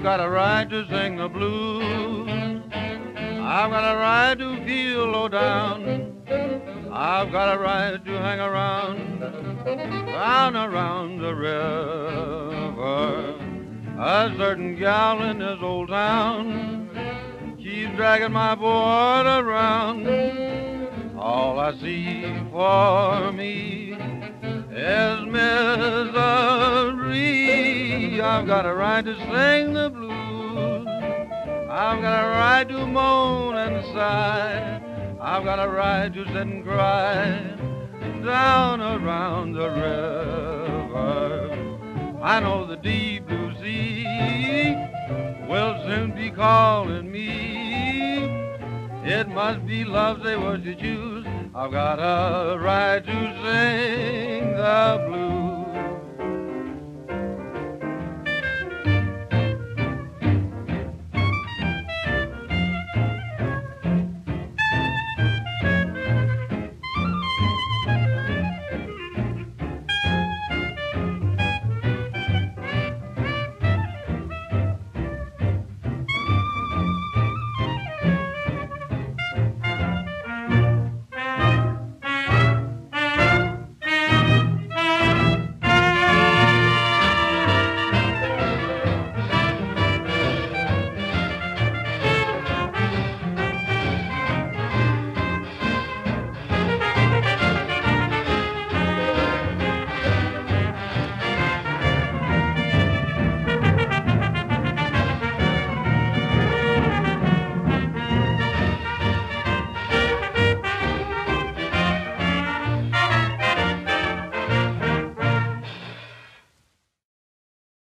got a right to sing the blues. I've got a right to feel low down. I've got a right to hang around, down around the river. A certain gal in this old town keeps dragging my boy around. All I see for me is misery. I've got a right to sing the blues. I've got a right to moan and sigh. I've got a right to sit and cry down around the river. I know the deep blue sea will soon be calling me. It must be love they was to choose. I've got a right to sing the blues.